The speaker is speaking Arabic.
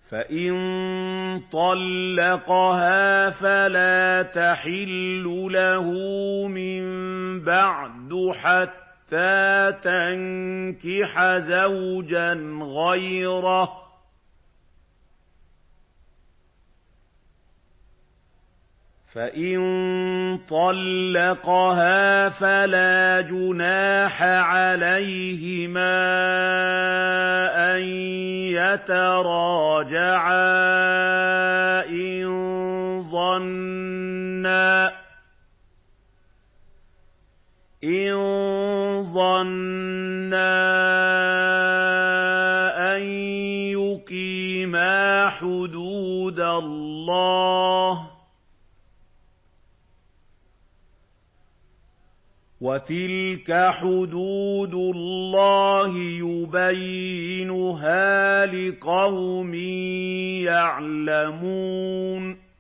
فَإِن طَلَّقَهَا فَلَا تَحِلُّ لَهُ مِن بَعْدُ حَتَّىٰ تَنكِحَ زَوْجًا غَيْرَهُ ۗ فَإِن طَلَّقَهَا فَلَا جُنَاحَ عَلَيْهِمَا أَن يَتَرَاجَعَا إِن ظَنَّا أَن يُقِيمَا حُدُودَ اللَّهِ ۗ وَتِلْكَ حُدُودُ اللَّهِ يُبَيِّنُهَا لِقَوْمٍ يَعْلَمُونَ